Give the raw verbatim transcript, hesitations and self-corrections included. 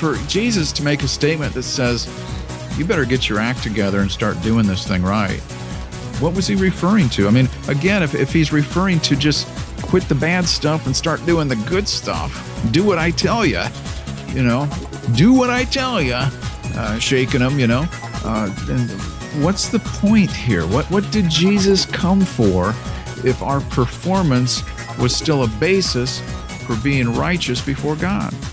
for Jesus to make a statement that says, you better get your act together and start doing this thing right, what was he referring to? I mean, again, if, if he's referring to just quit the bad stuff and start doing the good stuff, do what I tell you, you know, do what I tell you, uh, shaking them, you know, uh, and what's the point here? What, what did Jesus come for if our performance was still a basis for being righteous before God?